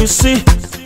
you see.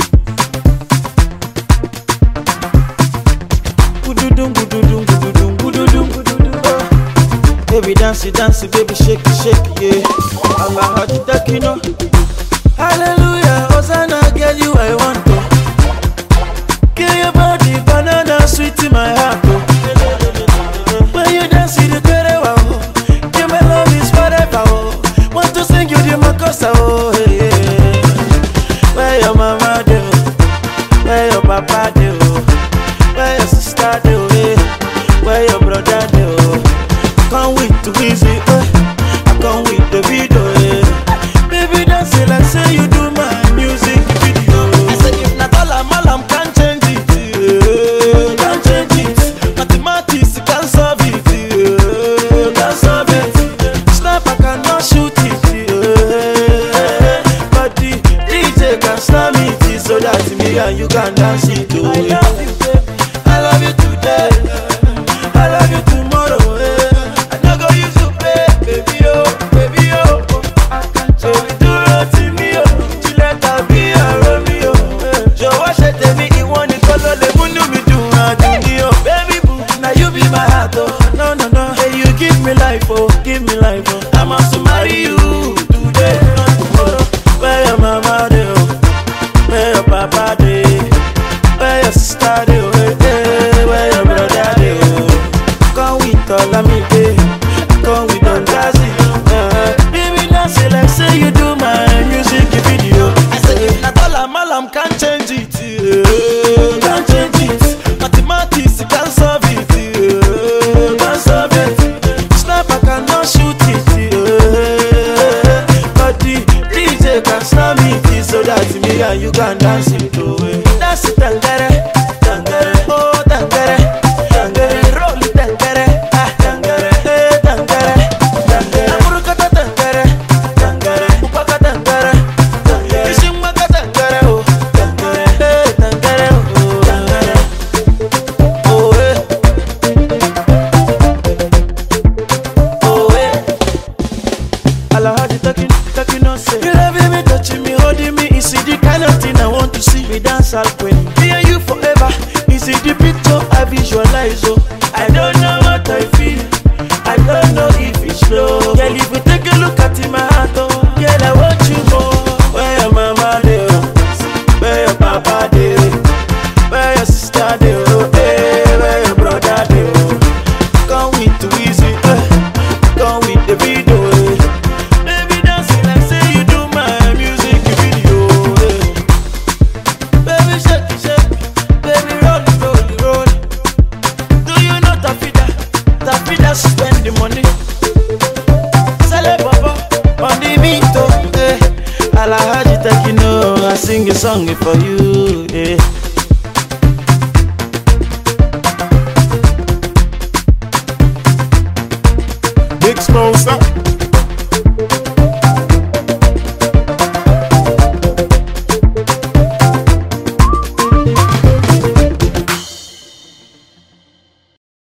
Gududum, gududum, gududum, gududum, gududum. Baby dance, dance, baby shake, shake, yeah. Allah Haji Takino. Hallelujah, Hosanna, girl, you I want to. Give your body banana sweet in my heart, oh. When you dance, you get wow. Give my love is forever, oh. Want to sing you the Makosa, oh. Hey, hey. Where your mama do? Where your papa do? Where your sister do? Where your brother do? Come with the Weezy, I come with the video, baby dance it like say you do my music video. I said if not all I'm can't change it, can't change it. Mathematics can't solve it, can't solve it. Sniper cannot shoot it, but the DJ can slam it so that me and you can dance it. I love you, baby. I love you today. I love you tomorrow. I don't go use you, baby, oh, baby, oh. So we do it to me, oh. Tu let ta vie à Romeo. Je vois chez tes mi, I want to call the moon to me do oh. Baby boo, now you be my heart, oh. No, no, no. Hey, you give me life, oh, give me life, oh. I must marry you today, not tomorrow. Where your mama do? Where your papa do? Where your sister do? Where your brother do? Come with all of me, come with all Gazi. Baby, dance it like say you do my music video. I say if not all I'm can't change it, can't change it. Mathematics can't solve it, can't solve it. Sniper cannot shoot it, but the DJ can slam it so that me and you can dance it away. Dance it, tangere, tangere, oh tangere, tangere, roll it, tangere, ah tangere, hey tangere, tangere, amurukata tangere, tangere, upaka tangere, tangere, ishimaka tangere, oh tangere, hey tangere, oh tangere, oh hey, oh hey. Allah Haji talking on say. You loving me, touching me, holding me. Is it the kind of thing I want to see? We dance all queen. Me and you forever. Is it the picture I visualize? Oh, I don't know what I feel. I don't know if it's slow. Girl, if you take a look at my heart, oh, girl, I want you more. Where your mama do? Where your papa do? Where your sister do? Hey, where your brother do? Come with the Weezy, come with the video. Baby, dance it like say you do my music video. Baby, shake it, shake it. Baby, roll it, roll it, roll it. Do you know Tafida? Tafida spend the money. Sell it, papa, on the beat, oh, Allah Haji Takino. I sing a song for you, yeah.